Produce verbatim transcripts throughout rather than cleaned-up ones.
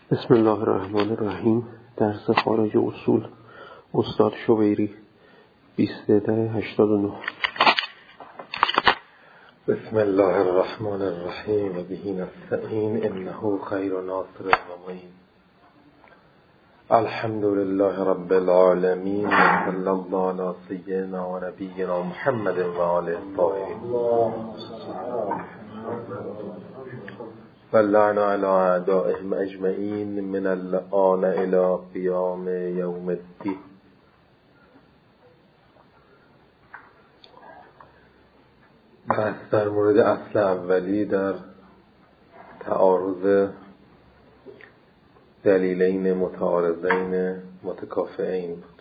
بسم الله الرحمن الرحیم. درس خارج اصول استاد شبیری بیست ده هشتاد و نه. بسم الله الرحمن الرحیم و به نستعین انه خیر ناصر و معین. الحمد لله رب العالمین و صلی الله علی سیدنا و نبینا محمد و آله الطاهرین و لعن علی اعدائهم اجمعین من الآن الی قیام یوم الدین. بحث در مورد اصل اولی در تعارض دلیلین متعارضین متکافئین بود.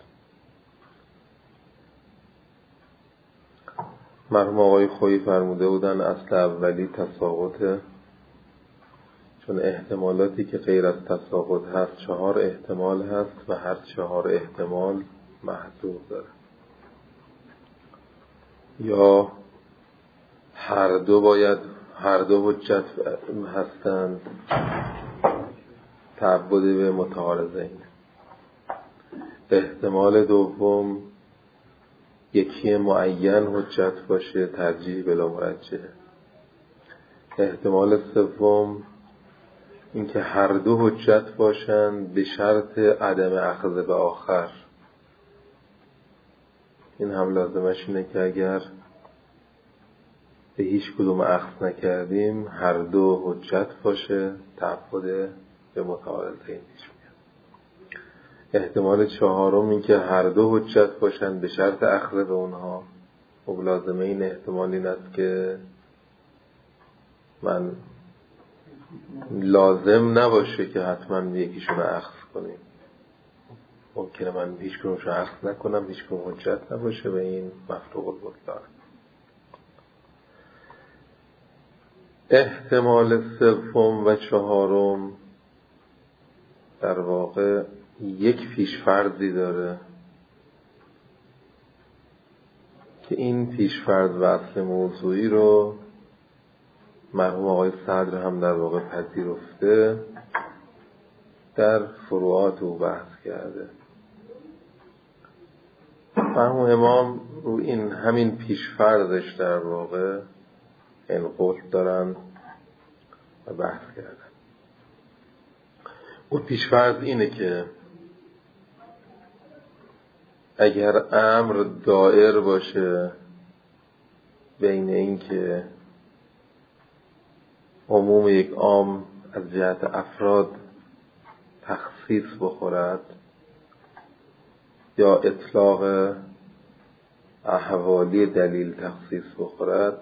مرحوم آقای خویی فرموده بودن اصل اولی تساقطه، چون احتمالاتی که غیر از تساقط هست چهار احتمال هست و هر چهار احتمال محذور داره، یا هر دو باید هر دو حجت هستند تعبد به متعارضین. احتمال دوم یکی معین حجت باشه، ترجیح بلا مرجح. احتمال سوم اینکه هر دو حجت باشند به شرط عدم اخذ به آخر. این هم لازمش اینه که اگر به هیچ کدوم اخذ نکردیم هر دو حجت باشه، تعبد به متعارضین پیش میاد. احتمال چهارم این که هر دو حجت باشن به شرط اخذ به اونها. خب لازمه این احتمال این است که من لازم نباشه که حتما یکیشون اخذ کنیم. ممکنه من هیچ کدومشون اخذ نکنم، هیچ کدوم حجت نباشه و این مفروغ البطلان. احتمال سوم و چهارم در واقع یک پیش‌فرضی داره که این پیش‌فرض و اصل موضوعی رو مرحوم آقای صدر هم در واقع پذیرفته، در فروعات او بحث کرده. مرحوم امام رو این همین پیش‌فرضش در واقع انقل دارن و بحث کردن. اون پیش‌فرض اینه که اگر امر دائر باشه بین این که عموم یک عام از جهت افراد تخصیص بخورد یا اطلاق احوالی دلیل تخصیص بخورد،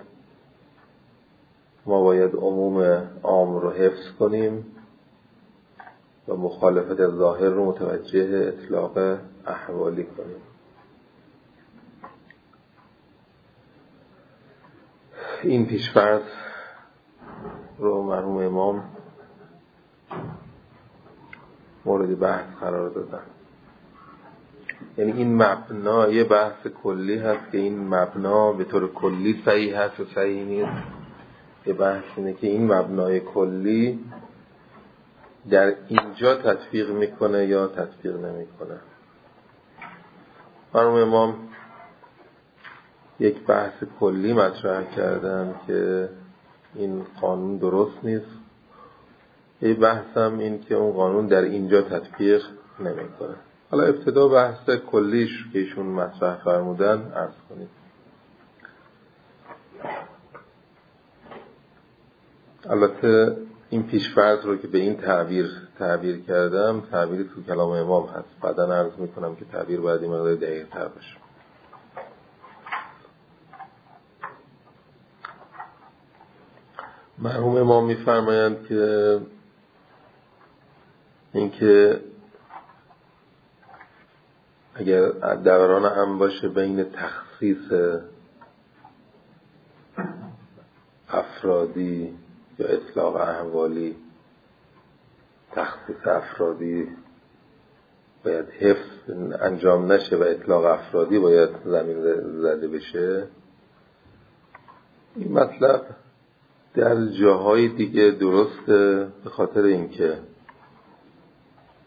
ما باید عموم عام رو حفظ کنیم و مخالفت ظاهر رو متوجه اطلاق احوالی کنیم. این پیش‌فرض رو مرحوم امام مورد بحث قرار دادن. یعنی این مبنا یه بحث کلی هست که این مبنا به طور کلی صحیح هست و صحیح نیست. یه بحث اینه که این مبنای کلی در اینجا تطبیق میکنه یا تطبیق نمیکنه. مرحوم امام یک بحث کلی مطرح کردن که این قانون درست نیست. یه بحث هم این که اون قانون در اینجا تطبیق نمیکنه. حالا ابتدا بحث کلیش که ایشون مطرح فرمودن عرض کنید. البته این پیش‌فرض رو که به این تعبیر تعبیر کردم تعبیری تو کلام امام هست. بعدا عرض میکنم که تعبیر باید این مقدار دقیق تر باشه. مرحوم امام میفرمایند که اینکه اگر دوران هم باشه بین تخصیص افرادی یا اطلاق احوالی، تخصیص افرادی باید حفظ انجام نشه و اطلاق افرادی باید زمین زده بشه. این مطلب در جاهای دیگه درسته، به خاطر اینکه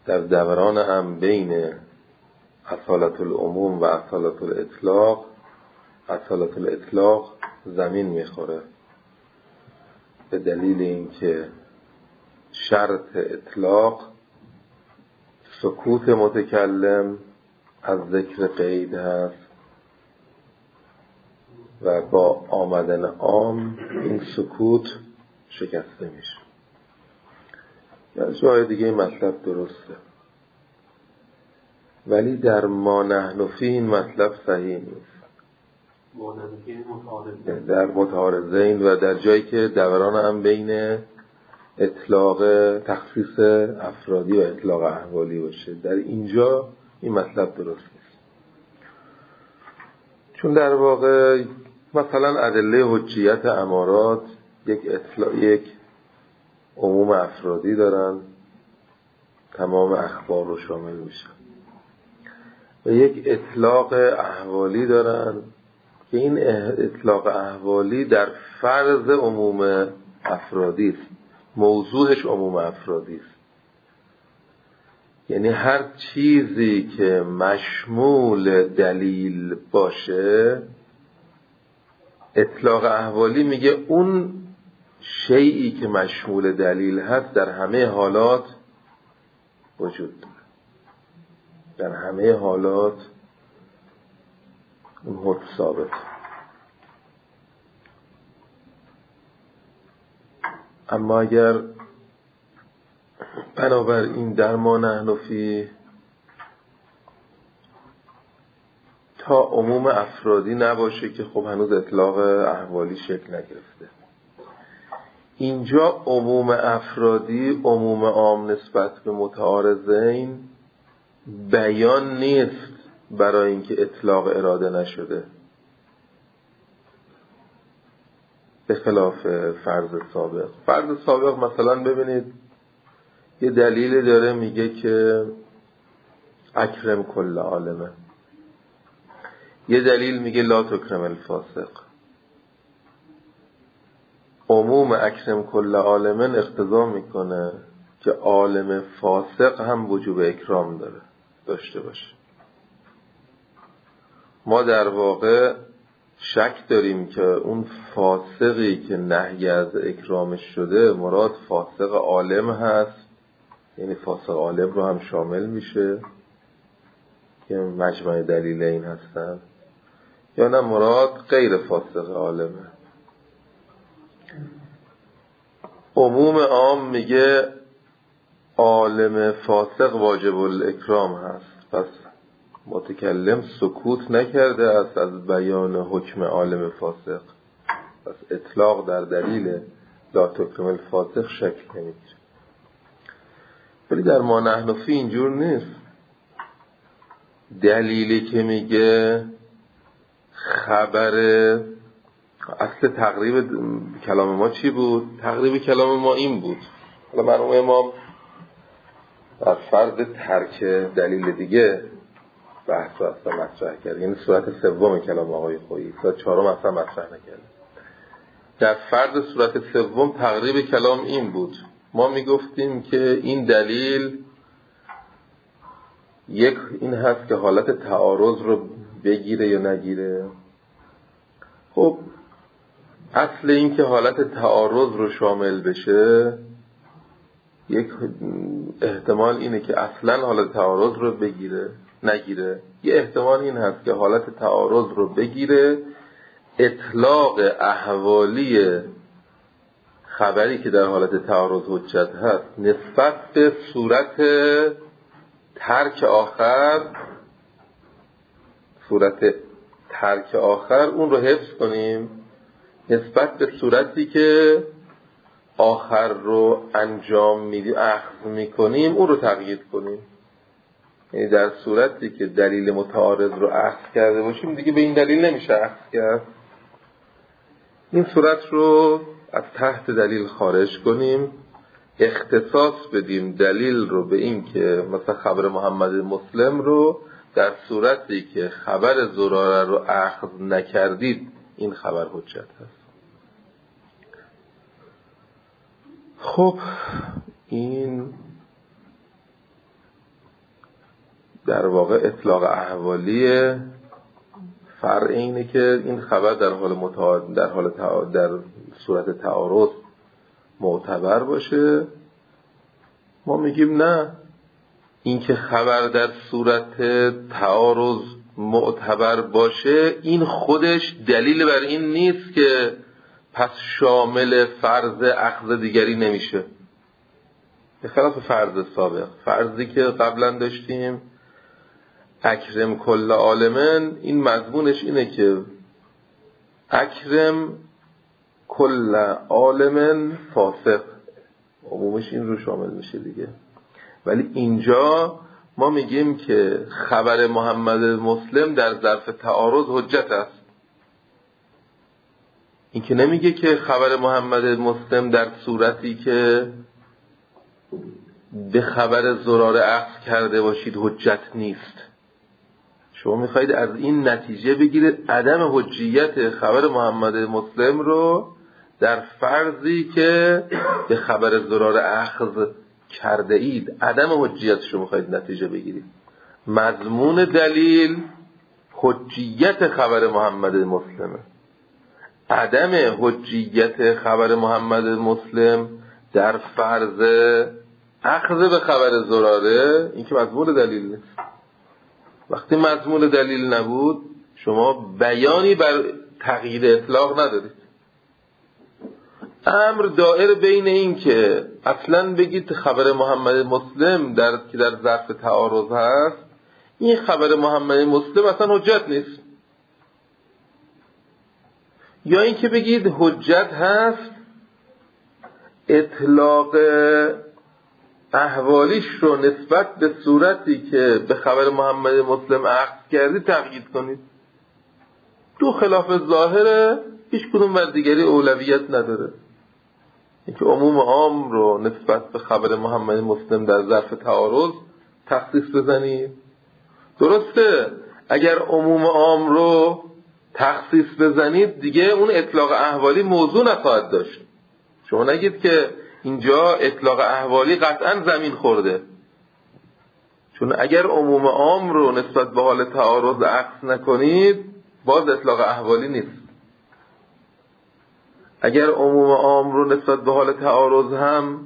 در دوران هم بین اصالت العموم و اصالت الاطلاق اصالت الاطلاق زمین میخوره، به دلیل اینکه شرط اطلاق سکوت متکلم از ذکر قید هست و با آمدن عام این سکوت شکسته میشه. در جای دیگه این مطلب درسته، ولی در ما نحن فی این مطلب صحیح نیست. در متعارضین و در جایی که دوران هم بین اطلاق تخصیص افرادی و اطلاق احوالی باشه، در اینجا این مطلب درست نیست. چون در واقع مثلا ادله حجیت امارات یک اطلاق یک عموم افرادی دارن، تمام اخبار رو شامل میشن، و یک اطلاق احوالی دارن که این اطلاق احوالی در فرض عموم افرادی است، موضوعش عموم افرادی است. یعنی هر چیزی که مشمول دلیل باشه، اطلاق احوالی میگه اون شیئی که مشمول دلیل هست در همه حالات وجود داره، در همه حالات اون حکم ثابت. اما اگر بنابراین در ما نحن فی تا عموم افرادی نباشه که خب هنوز اطلاق احوالی شکل نگرفته. اینجا عموم افرادی عموم عام نسبت به متعارضین بیان نیست برای اینکه اطلاق اراده نشده، به خلاف فرض سابق. فرض سابق مثلا ببینید یه دلیل داره میگه که اکرم کل عالمه، یه دلیل میگه لا تکرم الفاسق. عموم اکرم کل عالمن اقتضا میکنه که عالم فاسق هم وجوب اکرام داره داشته باشه. ما در واقع شک داریم که اون فاسقی که نهی از اکرامش شده مراد فاسق عالم هست، یعنی فاسق عالم رو هم شامل میشه که مجمع دلیل این هستن، یا نه مراد غیر فاسق عالمه. عموم عام میگه عالم فاسق واجب الاکرام هست، پس متکلم سکوت نکرده است از بیان حکم عالم فاسق، پس اطلاق در دلیل لا تکرم الفاسق شکل نمیگیره. ولی در ما نحن فی اینجور نیست. دلیلی که میگه خبر اصل تقریب کلام ما چی بود؟ تقریب کلام ما این بود. حالا مرحوم امام در فرض ترک دلیل دیگه بحث رو اصلا مطرح کرد، یعنی صورت سوم کلام آقای خویی، صورت چهارم اصلا مطرح نکرد. در فرض صورت سوم تقریب کلام این بود، ما میگفتیم که این دلیل یک این هست که حالت تعارض رو بگیره یا نگیره. خب اصل این که حالت تعارض رو شامل بشه، یک احتمال اینه که اصلا حالت تعارض رو بگیره نگیره، یه احتمال این هست که حالت تعارض رو بگیره، اطلاق احوالی خبری که در حالت تعارض حجت هست نسبت به صورت ترک آخر، صورت ترک آخر اون رو حفظ کنیم نسبت به صورتی که آخر رو انجام میدیم اخذ میکنیم اون رو تقیید کنیم. یعنی در صورتی که دلیل متعارض رو اخذ کرده باشیم دیگه به این دلیل نمیشه اخذ کرد، این صورت رو از تحت دلیل خارج کنیم، اختصاص بدیم دلیل رو به این که مثلا خبر محمد مسلم رو در صورتی که خبر زراره رو اخذ نکردید این خبر حجت هست. خب این در واقع اطلاق احوالی فرع اینه که این خبر در حال متعارض در حال تعارض در صورت تعارض معتبر باشه. ما میگیم نه، این که خبر در صورت تعارض معتبر باشه این خودش دلیل بر این نیست که پس شامل فرض اخذ دیگری نمیشه. به خلاف فرض سابق، فرضی که قبلا داشتیم اکرم کل عالمن، این مضمونش اینه که اکرم کل عالمن فاسق، عمومش این رو شامل میشه دیگه. ولی اینجا ما میگیم که خبر محمد مسلم در ظرف تعارض حجت است. این که نمیگه که خبر محمد مسلم در صورتی که به خبر زراره اخذ کرده باشید حجت نیست. شما میخواید از این نتیجه بگیرید عدم حجیت خبر محمد مسلم رو در فرضی که به خبر زراره اخذ کرده اید، عدم حجیتش رو میخواید نتیجه بگیرید. مضمون دلیل حجیت خبر محمد مسلمه. عدم حجیت خبر محمد مسلم در فرض اخذ به خبر زراره، این که مضمون دلیل نیست. وقتی مضمون دلیل نبود شما بیانی بر تغییر اطلاق ندارید. امر دائر بین این که اصلا بگید خبر محمد مسلم در که در ظرف تعارض هست، این خبر محمد مسلم اصلا حجت نیست، یا این که بگید حجت هست اطلاق احوالیش رو نسبت به صورتی که به خبر محمد مسلم اخذ کردی تقیید کنید. تو خلاف ظاهره، هیچ کدوم بر دیگری اولویت نداره. اینکه عموم عام رو نسبت به خبر محمد مسلم در ظرف تعارض تخصیص بزنید. درسته اگر عموم عام رو تخصیص بزنید دیگه اون اطلاق احوالی موضوع نخواهد داشت. شما نگید که اینجا اطلاق احوالی قطعا زمین خورده، چون اگر عموم عام رو نسبت به حال تعارض عکس نکنید باز اطلاق احوالی نیست. اگر عموم عام رو نسبت به حال تعارض هم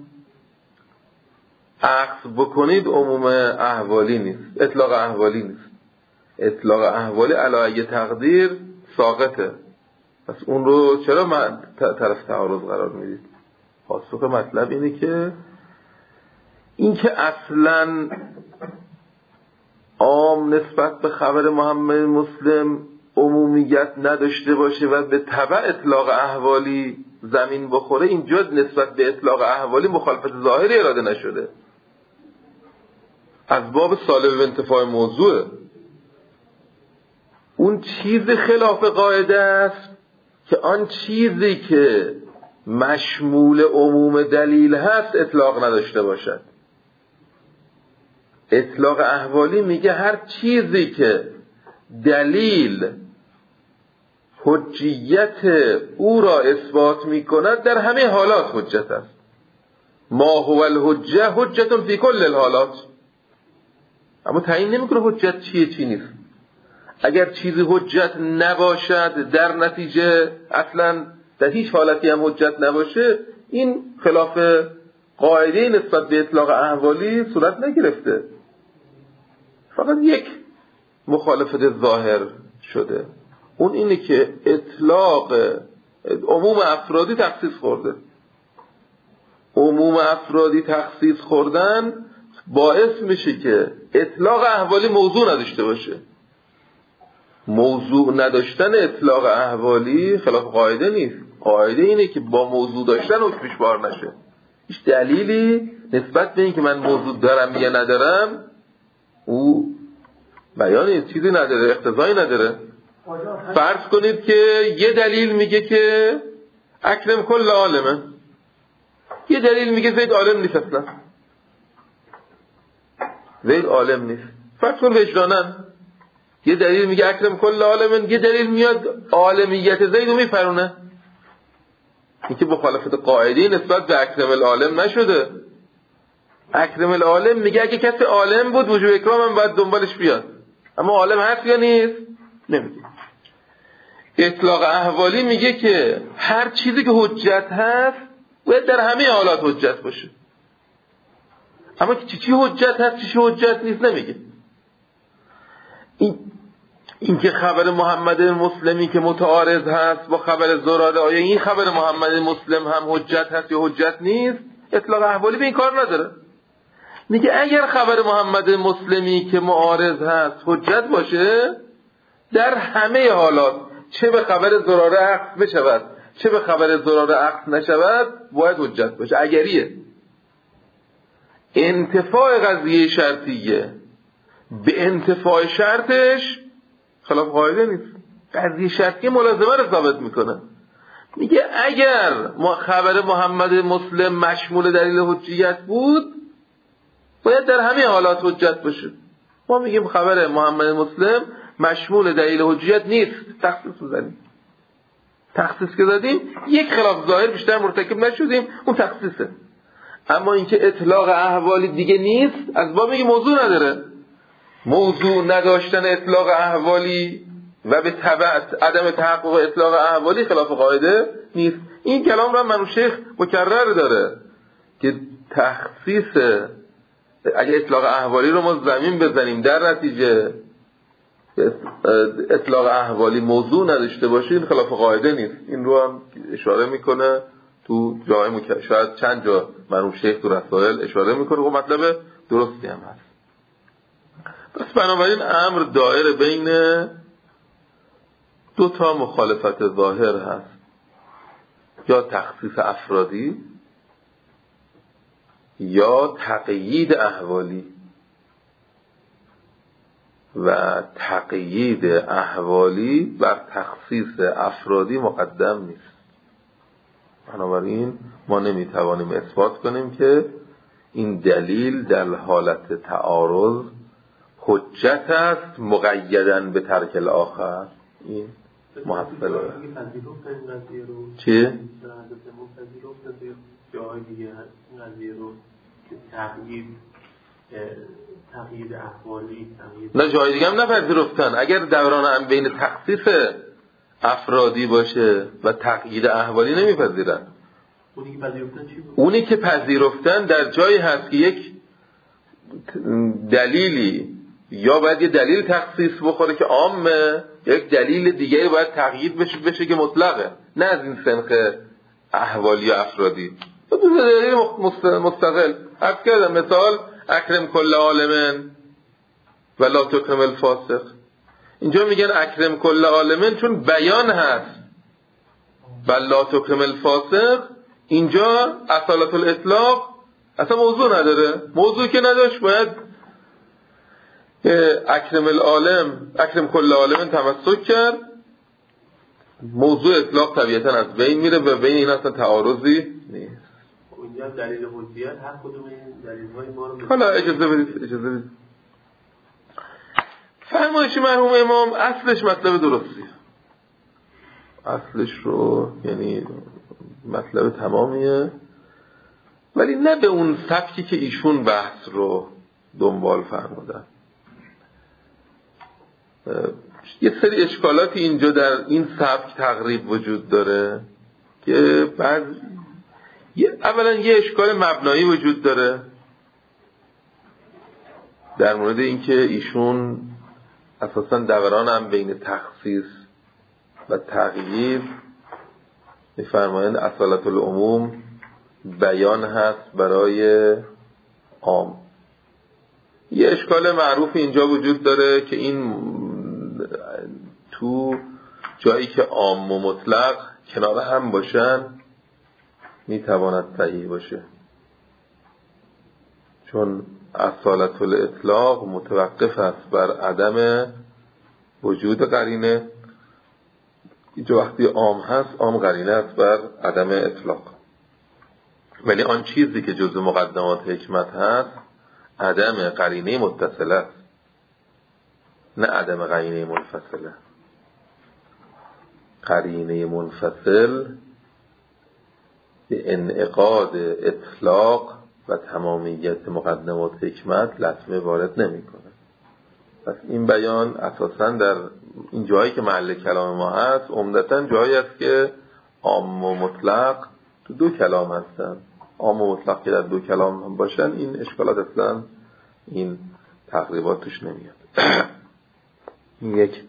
عکس بکنید عموم احوالی نیست، اطلاق احوالی نیست. اطلاق احوالی علی تقدیر ساقطه. پس اون رو چرا طرف تعارض قرار میدید؟ پاسخ مطلب اینه که این که اصلا عام نسبت به خبر محمد مسلم عمومیت نداشته باشه و به تبع اطلاق احوالی زمین بخوره، اینجا نسبت به اطلاق احوالی مخالفت ظاهری اراده نشده، از باب سالب به انتفاع موضوعه. اون چیز خلاف قاعده است که آن چیزی که مشمول عموم دلیل هست اطلاق نداشته باشد. اطلاق احوالی میگه هر چیزی که دلیل حجیت او را اثبات میکند در همه حالات حجت است. ما هو الحجه حجت فی کل الحالات. اما تعیین نمیکنه حجت چیه چی نیست. اگر چیزی حجت نباشد در نتیجه اصلا در هیچ حالتی هم حجت نباشه، این خلاف قاعده نسبت به اطلاق احوالی صورت نگرفته، فقط یک مخالفت ظاهر شده. اون اینه که اطلاق عموم افرادی تخصیص خورده. عموم افرادی تخصیص خوردن باعث میشه که اطلاق احوالی موضوع نداشته باشه. موضوع نداشتن اطلاق احوالی خلاف قاعده نیست. قاعده اینه که با موضوع داشتن حکمش بار نشه. هیچ دلیلی نسبت به این که من موضوع دارم یا ندارم او بیانی چیزی نداره، اقتضایی نداره. فرض کنید که یه دلیل میگه که اکرم کل عالمه، یه دلیل میگه زید عالم نیست، اصلا زید عالم نیست. فرض کن وجدانن یه دلیل میگه اکرم کل عالمن، یه دلیل میاد عالمیت زید رو میپرونه. این که مخالفت قاعده نسبت به اکرم العالم نشده. اکرم العالم میگه اگه کسی عالم بود وجوب اکرام هم باید دنبالش بیاد، اما عالم هست یا نیست؟ نمیگه. اطلاق احوالی میگه که هر چیزی که حجت هست باید در همه حالات حجت باشه، اما چی چی حجت هست چی چی حجت نیست نمیگه. این این که خبر محمد مسلمی که متعارض هست با خبر زراده، آیا این خبر محمد مسلم هم حجت هست یا حجت نیست؟ اطلاق احوالی به این کار نداره. میگه اگر خبر محمد مسلمی که معارض هست حجت باشه، در همه حالات چه به خبر زراره عقد بشود چه به خبر زراره عقد نشود باید حجت باشه. اگریه انتفاع قضیه شرطیه به انتفاع شرطش خلاف قاعده نیست. قضیه شرطی ملازمه رو ثابت میکنه. میگه اگر ما خبر محمد مسلم مشمول دلیل حجیت بود باید در همه حالات حجت باشه. ما میگیم خبر محمد مسلم مشمول دلیل حجیت نیست، تخصیص زدیم. تخصیص که زدیم یک خلاف ظاهر بیشتر مرتکب نشدیم، اون تخصیصه. اما اینکه اطلاق احوالی دیگه نیست، از باب میگه موضوع نداره. موضوع نداشتن اطلاق احوالی و به تبع عدم تحقق اطلاق احوالی خلاف قاعده نیست. این کلام را منوشیخ مکرر داره که تخصیص اگه اطلاق احوالی رو ما زمین بزنیم در نتیجه اطلاق احوالی موضوع نداشته باشه این خلاف قاعده نیست. این رو هم اشاره میکنه تو جای مکرر، شاید چند جا مرحوم شیخ تو رسائل اشاره میکنه و مطلب درستی هم هست. پس بنابراین امر دائر بین دو تا مخالفت ظاهر هست، یا تخصیص افرادی یا تقیید احوالی، و تقیید احوالی بر تخصیص افرادی مقدم نیست. بنابراین ما نمیتوانیم اثبات کنیم که این دلیل در حالت تعارض حجت است مقیداً به ترک الاخر. این محصله چیه؟ جای دیگه قضیه رو که تقیید تقیید احوالی نه جای دیگه هم نپذیرفتن. اگر دوران هم بین تخصیص افرادی باشه و تقیید احوالی نمیپذیرن. اونی که پذیرفتن چی بود؟ اونی که پذیرفتن در جایی هست که یک دلیلی یا باید یه دلیل تخصیص بخوره که عامه، یک دلیل دیگه باید تقیید بشه بشه که مطلقه، نه از این سنخ احوالی و افرادی. دو دلیل مستقل. عرض کردم مثال اکرم کل عالمن و لا تکرم الفاسق. اینجا میگن اکرم کل عالمن چون بیان هست و لا تکرم الفاسق، اینجا اصالت الاطلاق اصلا موضوع نداره. موضوع که نداشت باید اکرم العالم اکرم کل عالمن تمسک کرد. موضوع اطلاق طبیعتا از بین میره و بین این اصلا تعارضی نیست. اونجا دلیل حجیت هر کدوم این دلیل‌های ما رو حالا اجازه بدید اجازه بدید فرمایش مرحوم امام اصلش مطلب درستیه. اصلش رو یعنی مطلب تمامیه، ولی نه به اون سبکی که ایشون بحث رو دنبال فرمودن. یه سری اشکالاتی اینجا در این سبک تقریب وجود داره که بعد اولا یه اشکال مبنایی وجود داره در مورد اینکه ایشون اساساً دوران هم بین تخصیص و تقیید می‌فرمایند اصالت العموم بیان هست برای عام. یه اشکال معروف اینجا وجود داره که این تو جایی که عام و مطلق کنار هم باشن میتواند صحیح باشه، چون اصالت الاطلاق متوقف است بر عدم وجود قرینه. اینجا وقتی عام هست عام قرینه است بر عدم اطلاق، ولی آن چیزی که جزء مقدمات حکمت هست عدم قرینه متصله است، نه عدم قرینه منفصله. قرینه منفصل به انعقاد اطلاق و تمامیت مقدمات حکمت لطمه وارد نمیکنه. پس این بیان اساساً در این جایی که محل کلام ما هست عمدتاً جایی است که عام و مطلق تو دو کلام هستن. عام و مطلق که در دو کلام باشن این اشکالات اصلا این تقریبات توش نمیاد. این یک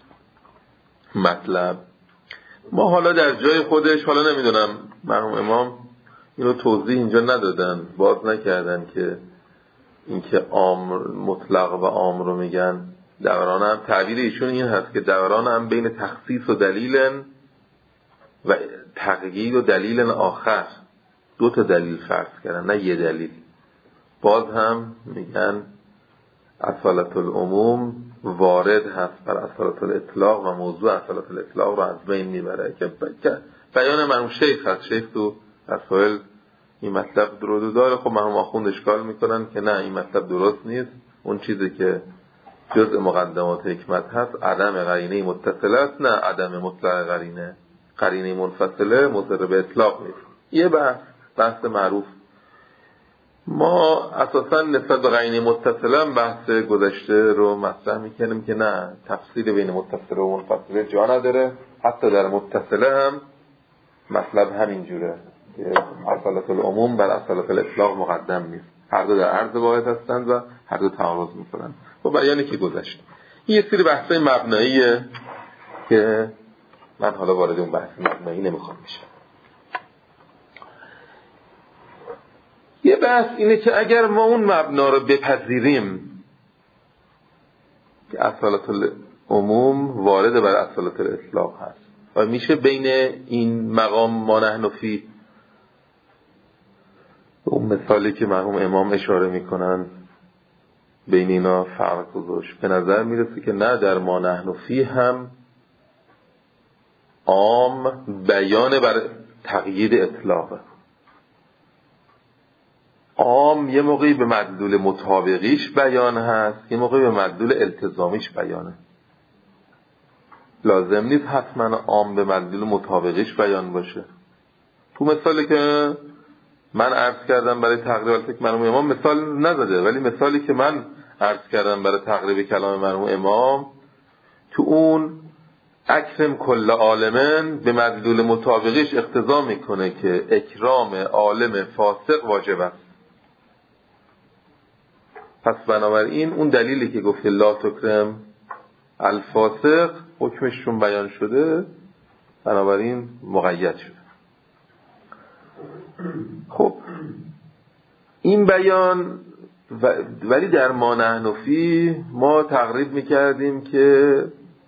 مطلب. ما حالا در جای خودش، حالا نمیدونم مرحوم امام اینو توضیح اینجا ندادن، باز نکردن که اینکه عام مطلق و عام رو میگن دوران هم تعبیر ایشون این هست که دوران هم بین تخصیص و دلیل و تقیید و دلیل آخر دو تا دلیل فرض کردن، نه یه دلیل. باز هم میگن اصالت العموم وارد هست بر اصالت الاطلاق و موضوع اصالت الاطلاق رو از بین میبره که بیان مرحوم شیخ هست. شیخ تو رسائل این مطلب درود داره. خب مرحوم آخوند اشکال میکنن که نه این مطلب درست نیست، اون چیزی که جزء مقدمات حکمت هست عدم قرینه متصله است، نه عدم مطلق قرینه. قرینه منفصله مضر به اطلاق نیست. یه بحث بحث معروف. ما اساسا نسبت به قرینه متصله بحث گذشته رو مطرح میکنیم که نه، تفصیل بین متصله و منفصله جا نداره. حتی در متصله هم مطلب همین جوره که اصالت العموم بر اصالت الاطلاق مقدم نیست، هر دو در عرض واحد هستند و هر دو تعارض میکنند. با بیانی که گذشت این یه سری بحثای مبناییه که من حالا وارد اون بحث مبنایی نمیخوام بشم. یه بحث اینه که اگر ما اون مبنا رو بپذیریم که اصالت العموم وارد بر اصالت الاطلاق هست و میشه بین این مقام ما نحن فی، اون مثالی که مرحوم امام اشاره میکنن بین اینا فرق گذاشت، به نظر میرسه که نه، در ما نحن فی هم عام بیان بر تقیید اطلاقه. عام یه موقعی به مدلول مطابقیش بیان هست، یه موقعی به مدلول التزامیش بیانه. لازم نیست حتما عام به مدلول مطابقیش بیان باشه. تو مثالی که من عرض کردم برای تقریب الفکر مرحوم امام مثال نزده، ولی مثالی که من عرض کردم برای تقریب کلام مرحوم امام، تو اون اکرم کل عالمن به مدلول مطابقیش اقتضا میکنه که اکرام عالم فاسق واجب است. پس بنابراین اون دلیلی که گفته لا تکرم الفاسق حکمشون بیان شده، بنابراین مقید شده. خب این بیان ولی در ما نحن فی ما تقریب میکردیم که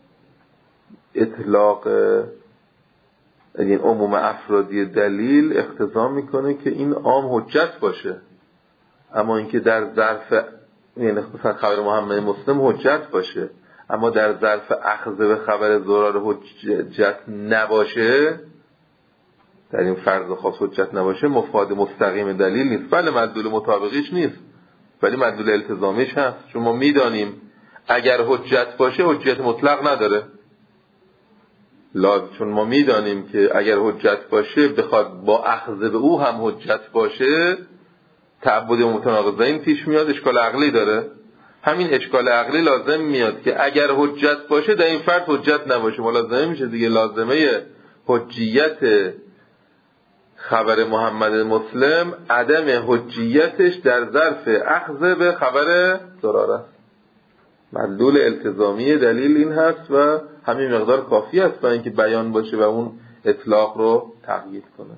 اطلاق این عموم افرادی دلیل اقتضا میکنه که این عام حجت باشه، اما اینکه در ظرف یعنی مثلا خبر محمد مسلم حجت باشه اما در ظرف اخذ به خبر زرار حجت نباشه، در این فرض خاص حجت نباشه، مفاد مستقیم دلیل نیست. بله مدلول مطابقیش نیست ولی مدلول التزامیش هست، چون ما میدانیم اگر حجت باشه حجت مطلق نداره. لازم چون ما میدانیم که اگر حجت باشه بخواد با اخذ به او هم حجت باشه، تعبد متناقضین پیش میاد، اشکال عقلی داره. همین اشکال عقلی لازم میاد که اگر حجت باشه در این فرض حجت نباشه، ملازمه میشه دیگه. لازمه حجیت خبر محمد مسلم عدم حجیتش در ظرف اخذ به خبر ضرار است. مدلول التزامی دلیل این هست و همین مقدار کافی است برای اینکه بیان باشه و اون اطلاق رو تقیید کنه.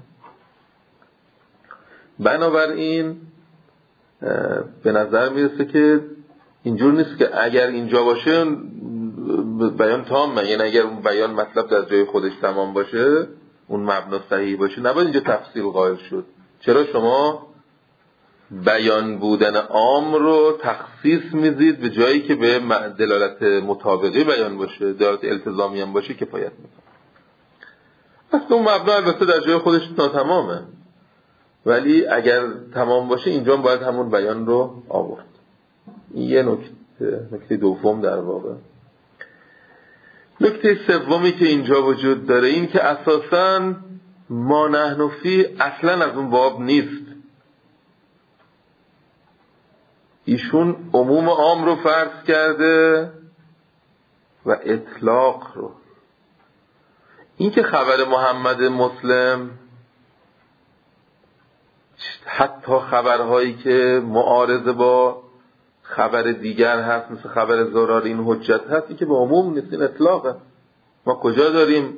بنابراین به نظر میرسه که اینجور نیست که اگر اینجا باشه بیان تامه، یعنی اگر اون بیان مطلب در جای خودش تمام باشه، اون مبنا صحیح باشه، نباید اینجا تفصیل قائل شد. چرا شما بیان بودن عام رو تخصیص میزید به جایی که به دلالت مطابقی بیان باشه، دلالت التزامی هم باشه کفایت میکنه. اصلا اون مبنا البته در جای خودش ناتمامه، ولی اگر تمام باشه اینجا باید همون بیان رو آورد. این یه نکته نکته دوم در واقع. نکته سومی که اینجا وجود داره این که اساساً ما نحن فی اصلا از اون باب نیست. ایشون عموم عام رو فرض کرده و اطلاق رو. این که خبر محمد مسلم حتی خبرهایی که معارضه با خبر دیگر هست مثل خبر زرار این حجت هستی که به عموم نیست، این اطلاقه. ما کجا داریم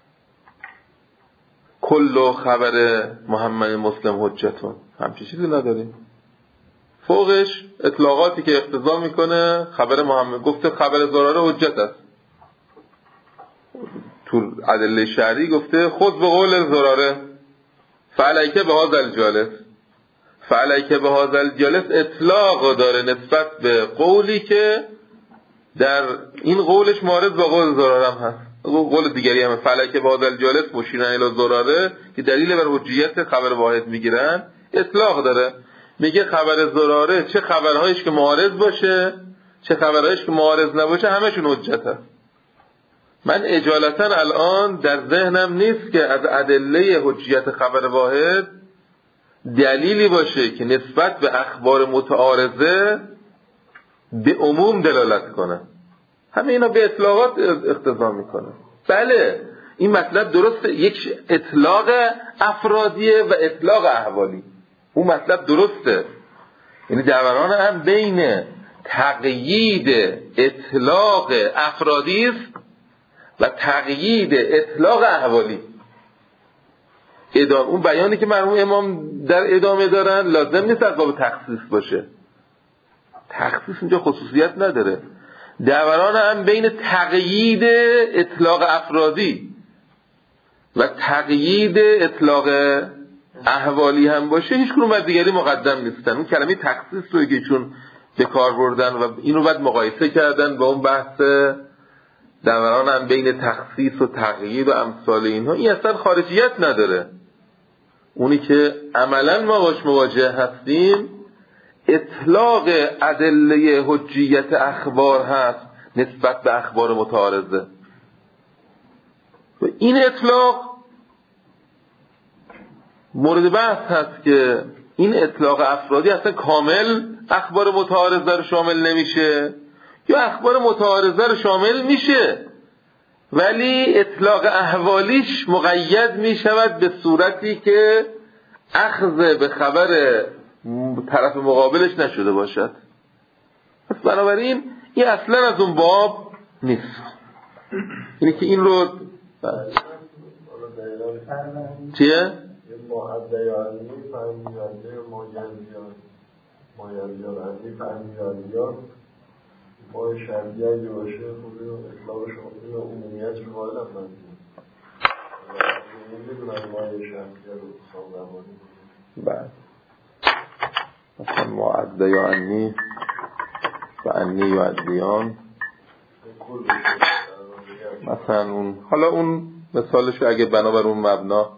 کل خبر محمد مسلم حجتون؟ همچی چیزی نداریم. فوقش اطلاقاتی که اقتضا میکنه خبر محمد گفته خبر زراره حجت است، تو ادله شرعی گفته خود به قول زراره فعلیک به هذا الجالس، فعلیک به هذا الجالس اطلاق داره نسبت به قولی که در این قولش معارض با قول زراره هم هست. قول دیگری هم فعلیک به هذا الجالس مشیرن الی زراره که دلیل بر حجیت خبر واحد میگیرن اطلاق داره. میگه خبر زراره چه خبرهایش که معارض باشه چه خبرهایش که معارض نباشه همشون حجت هست. من اجالتا الان در ذهنم نیست که از ادله حجیت خبر واحد دلیلی باشه که نسبت به اخبار متعارضه به عموم دلالت کنه. همه اینا به اطلاقات اقتضا میکنه. بله این مطلب درسته، یک اطلاق افرادیه و اطلاق احوالی. اون مطلب درسته، یعنی دوران هم بین تقیید اطلاق افرادی است و تقیید اطلاق احوالی. ادامه اون بیانی که مرحوم امام در ادامه دارن لازم نیست از باب تخصیص باشه. تخصیص اینجا خصوصیت نداره. دوران هم بین تقیید اطلاق افرادی و تقیید اطلاق احوالی هم باشه هیچ کدوم از دیگری مقدم نیستن. اون کلمه تخصیص رو که چون به کار بردن و اینو بعد مقایسه کردن با اون بحث دوران هم بین تخصیص و تقیید و امثال اینها، این اصلا خارجیت نداره. اونی که عملا ما باش مواجه هستیم اطلاق ادله حجیت اخبار هست نسبت به اخبار متعارضه و این اطلاق مورد بحث هست که این اطلاق افرادی اصلا کامل اخبار متعارضه رو شامل نمیشه یا اخبار متعارضه رو شامل میشه ولی اطلاق احوالیش مقید میشود به صورتی که اخذ به خبر طرف مقابلش نشده باشد. پس بنابراین این اصلا از اون باب نیست. اینی که این رو چیه؟ معدیانی فهمیدنده ماجزیان ماجزیان عندی فهمیدنده ما شرطی اگه باشه خود اطلاق شما عمومیت رو قائل هم نمیدونم نمیدونم ما شرطی رو سام درمانی بله مثلا معدیانی و انی و عدیان مثلا اون حالا اون مثالش اگه بنابر اون مبنا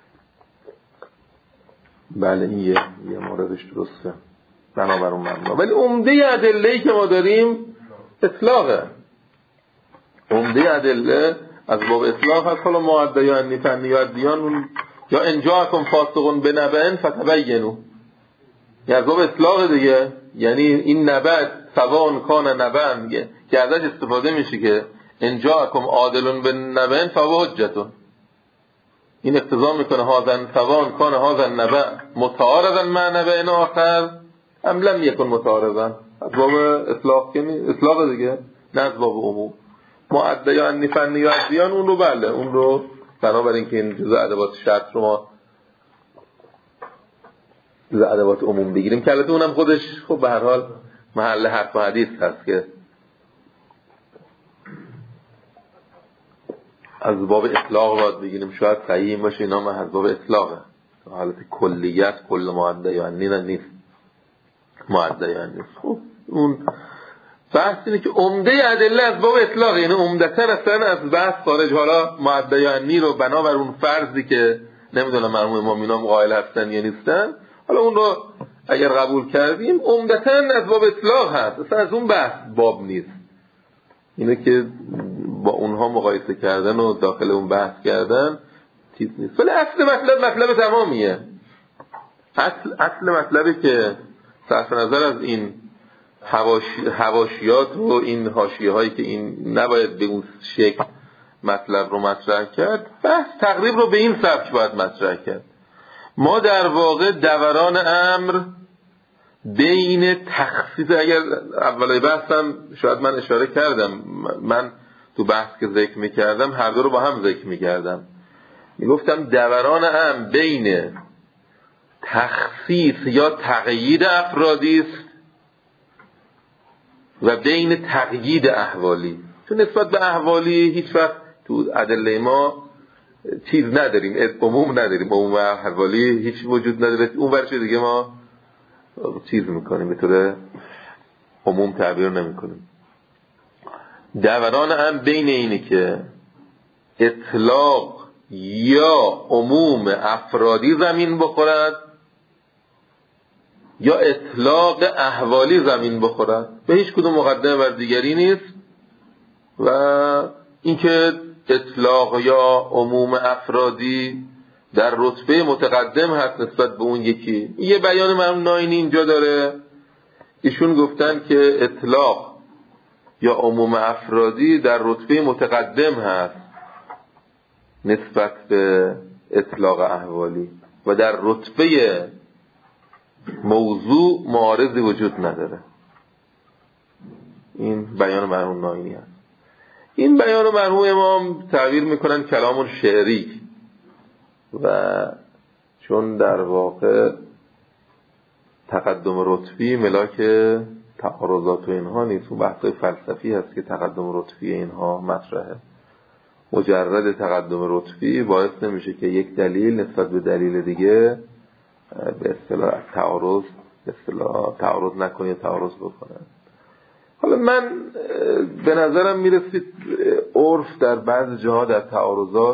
بله این یه, یه موردش درسته بنابر اون مبنا، ولی عمده ادله‌ای که ما داریم اطلاقه. عمده ادله از باب اطلاق هست. حالا معدیان فنی و دیان یا انجاکم فاسقون بنبأ فتبینوا یا از باب اطلاق دیگه، یعنی این نبأ سواء کان نبأ میگه که ازش استفاده میشه که انجاکم عادل بنبأ فهو حجة. این اقتضا میکنه هازن سواء کان هازن نبأ متعارضا مع نبأ آخر ام لم یکن متعارضا. از باب اطلاق که نیست، اطلاق دیگه نه از باب عموم. معدیان فنی و عدیان اون رو بله اون رو بنابراین که این جزء ادوات شرط رو ما جزء ادوات عموم بگیریم که البته اونم خودش خب به هر حال محل حرف و حدیث هست که از باب اطلاق باید بگیریم. شاید صحیح باشه اینا ما از باب اطلاقه حالت کلیت کل معدیان نه نیست معدیان نیست. خب اون بحث اینه که عمده ادله از باب اطلاق، یعنی عمدتاً اصلا از بحث خارج. حالا معدیانی رو بنابر اون فرضی که نمیدونم مرحوم امامینا قائل هستن یا نیستن، حالا اون رو اگر قبول کردیم عمدتاً از باب اطلاق هست، اصلا از اون بحث باب نیست. اینه که با اونها مقایسه کردن و داخل اون بحث کردن چیز نیست. ولی اصل مطلب مطلب تمامیه. اصل اصل مطلبی که صرف نظر از این حواشی حواشیات و این حاشیه هایی که این نباید به اون شکل مطلب رو مطرح کرد، بحث تقریب رو به این سبک باید مطرح کرد. ما در واقع دوران امر بین تخصیص، اگر اولای بحثم شاید من اشاره کردم، من تو بحث که ذکر میکردم هر دو رو با هم ذکر میکردم، میگفتم دوران امر بین تخصیص یا تقیید افرادی است و بین تقیید احوالی. چون نسبت به احوالی هیچ وقت تو ادله ما چیز نداریم، عموم نداریم، عموم احوالی هیچ وجود نداره، اون ورش دیگه ما چیز میکنیم، به طور عموم تعبیر نمیکنیم. دوران هم بین اینه که اطلاق یا عموم افرادی زمین بخورد یا اطلاق احوالی زمین بخورد، به هیچ کدوم مقدمه بر دیگری نیست. و اینکه اطلاق یا عموم افرادی در رتبه متقدم هست نسبت به اون یکی. یه بیان مرحوم ناینی اینجا داره، ایشون گفتن که اطلاق یا عموم افرادی در رتبه متقدم هست نسبت به اطلاق احوالی و در رتبه موضوع معارضی وجود نداره. این بیان مرحوم ناینی هست. این بیان مرحوم امام تعبیر میکنن کلام شعری، و چون در واقع تقدم رتبی ملاک تعارضات و اینها نیست، و بحثای فلسفی هست که تقدم رتبی اینها مطرحه. مجرد تقدم رتبی باعث نمیشه که یک دلیل نسبت به دلیل دیگه به اصطلاح تعارض به اصطلاح تعارض نکنه، تعارض بکنه. حالا من به نظرم میرسید عرف در بعض جاها در تعارضات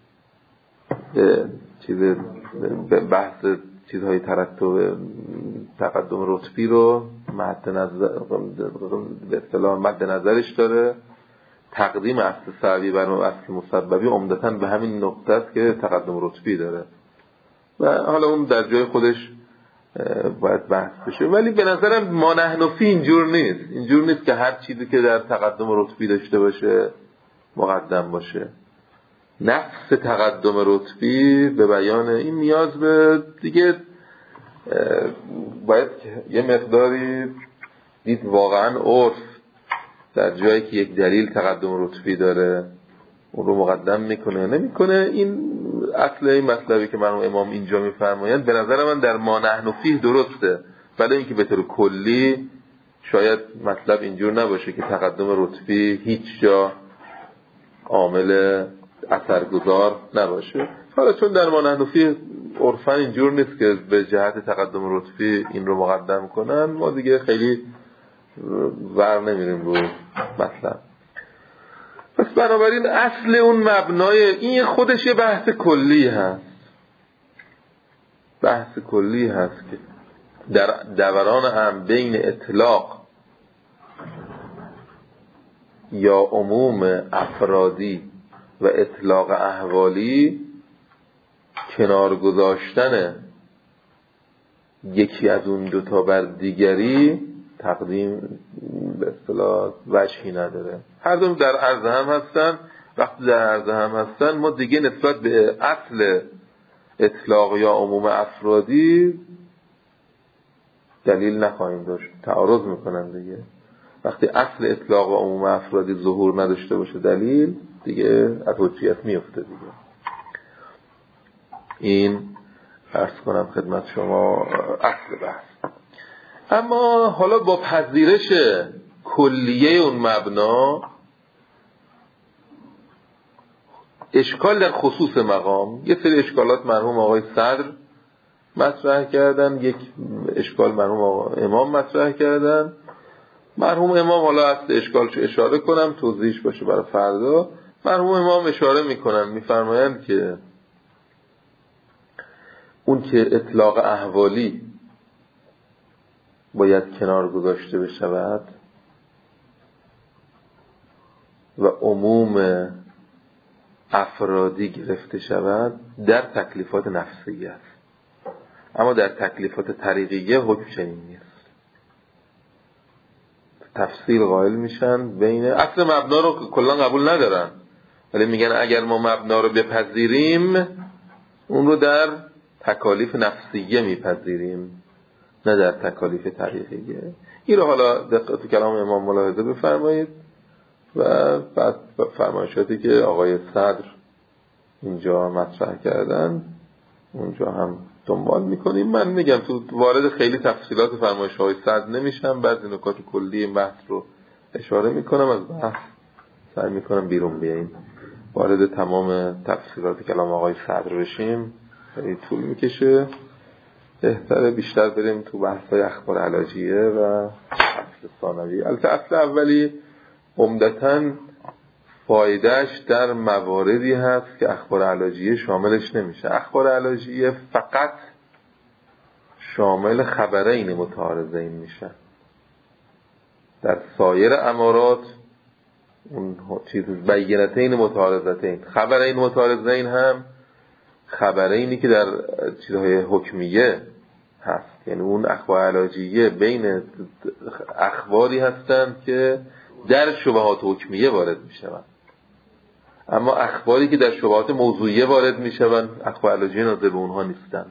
چیز بحث چیزهای ترتب تقدم رتبی رو مد نظر به اصطلاح مد نظرش داره. تقدیم اصل سعوی بر اصل مسببی عمدتاً به همین نقطه است که تقدم رتبی داره، و حالا اون در جای خودش باید بحث بشه. ولی به نظرم ما نحن فی اینجور نیست، اینجور نیست که هر چیزی که در تقدم رتبی داشته باشه مقدم باشه. نفس تقدم رتبی به بیان این نیاز به دیگه باید یه مقداری دید واقعا عرف در جایی که یک دلیل تقدم رتبی داره اون رو مقدم میکنه نمیکنه. این اصل این مطلبی که مرحوم امام اینجا میفرمایند به نظر من در ما نحن فیه درسته، ولی اینکه به طور کلی شاید مطلب اینجور نباشه که تقدم رتبی هیچ جا عامل اثرگذار نباشه. حالا چون در ما نحن فیه عرفاً اینجور نیست که به جهت تقدم رتبی این رو مقدم کنن، ما دیگه خیلی ور نمیریم رو مطلب. پس بنابراین اصل اون مبنای این خودش یه بحث کلی هست، بحث کلی هست که در دوران هم بین اطلاق یا عموم افرادی و اطلاق احوالی کنار گذاشتن یکی از اون دوتا بر دیگری تقدیم به اصطلاح وجهی نداره. هر دو در عرض هم هستن. وقتی در عرض هم هستن ما دیگه نسبت به اصل اطلاق یا عموم افرادی دلیل نخواهیم داشت، تعارض میکنن دیگه. وقتی اصل اطلاق و عموم افرادی ظهور نداشته باشه دلیل دیگه از حجیت میفته دیگه. این عرض کنم خدمت شما اصل بحث. اما حالا با پذیرش کلیه اون مبنا اشکال در خصوص مقام، یه سری اشکالات مرحوم آقای صدر مطرح کردن، یک اشکال مرحوم آقای امام مطرح کردن. مرحوم امام حالا اصل اشکالشو اشاره کنم توضیحش باشه برای فردا. مرحوم امام اشاره میکنن میفرمایند که اون که اطلاق احوالی باید کنار گذاشته بشود و عموم افرادی گرفته شود در تکلیفات نفسیه است، اما در تکلیفات طریقیه حکم چنین نیست. تفصیل قائل میشن بین اصل مبنا رو کلا قبول ندارن، ولی میگن اگر ما مبنا رو بپذیریم اون رو در تکالیف نفسیه میپذیریم نه در تکالیف طریقیه. این رو حالا دقت کلام امام ملاحظه بفرمایید و بعد فرمایشاتی که آقای صدر اینجا مطرح کردن اونجا هم دنبال میکنیم. من میگم تو وارد خیلی تفصیلات فرمایش های صدر نمیشم، بعضی نکات کلی این بحث رو اشاره میکنم، از بحث سعی میکنم بیرون بیاییم. وارد تمام تفصیلات کلام آقای صدر بشیم خیلی طول میکشه، بهتره بیشتر بریم تو بحث های اخبار علاجیه و اصل ثانوی. البته اصل اولی عمدتاً فایدهش در مواردی هست که اخبار علاجیه شاملش نمیشه. اخبار علاجیه فقط شامل خبرین متعارضین میشه. در سایر امارات اون چیز بینتین متعارضتین، خبرین متعارضین هم خبرینی که در چیزهای حکمیه هست، یعنی اون اخبار علاجیه بین اخباری هستند که در شبهات حکمیه وارد میشوند، اما اخباری که در شبهات موضوعیه وارد میشوند اخبار علاجیه ناظر به اونها نیستند.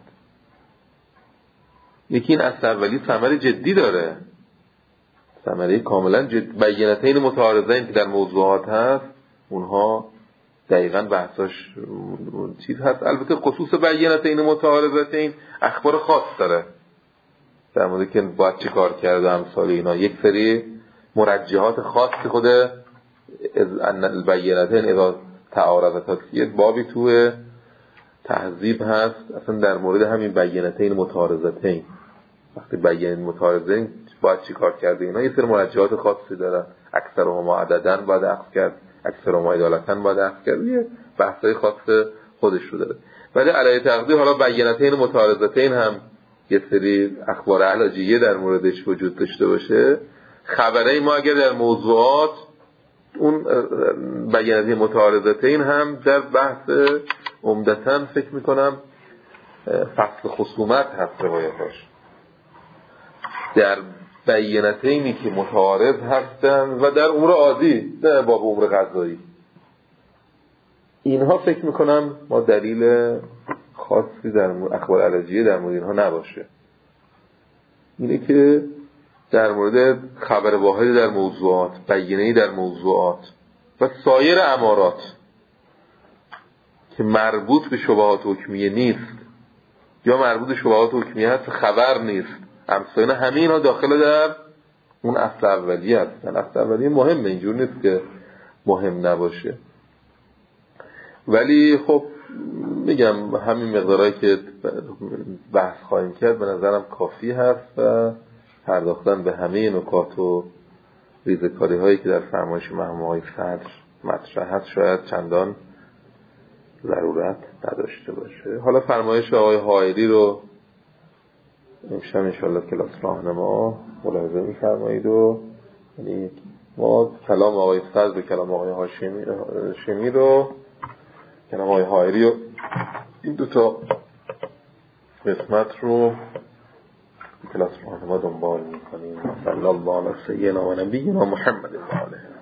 یکی این اصل اولی ثمره جدی داره، ثمره کاملا جد بینتین متعارضین که در موضوعات هست اونها دقیقاً بحثاش چیز هست. البته خصوص بینتین متعارضتین اخبار خاص داره در مورد که باید چی کار کرد و امثال اینا، یک سری مرجحات خاص که خود البینتین اذا تعارضتا یه بابی تو تهذیب هست اصلا در مورد همین بینتین متعارضتین، وقتی بینتین متعارضین باید چی کار کرده اینا، یه سری مرجحات خاصی داره، اکثرهما عدداً باید اخذ کرد، اکثرهما عدالتاً باید اخذ کرد، یه بحثای خاص خودش رو داره. ولی علیه تقدیر حالا بینتین متعارضتین هم یه سری اخبار علاجیه در موردش وجود داشته باشه، خبره ما اگر در موضوعات اون بینتین متعارضتین هم در بحث عمدتاً فکر میکنم فصل خصومت هست روایتاش، در بینتینی که متعارض هستن و در امور عادی نه باب امور قضایی، اینها فکر میکنم ما دلیل خاصی در اخبار علاجیه در مورد اینها نباشه. اینه که در مورد خبر واحد در موضوعات، بیانیه‌ای در موضوعات و سایر امارات که مربوط به شبهات حکمیه نیست یا مربوط به شبهات حکمیه هست خبر نیست، امثال همه اینا داخل در اون اصل اولیه هستن. اصل اولیه مهمه، اینجور نیست که مهم نباشه، ولی خب میگم همین مقدارهایی که بحث خواهیم کرد به نظرم کافی هست و پرداختن به همه نکات و ریزکاری هایی که در فرمایش مرحوم آقای صدر مطرح هست شاید چندان ضرورت نداشته باشه. حالا فرمایش آقای حائری رو امشب انشاءالله کلاس راهنما ملاحظه می‌فرمایید و یعنی ما کلام آقای صدر و کلام آقای هاشمی شمی رو کلام آقای حائری و این دو تا قسمت رو کلاس راهنما دنبال می‌کنیم. صلی الله علی سیدنا و نبینا محمد و آله.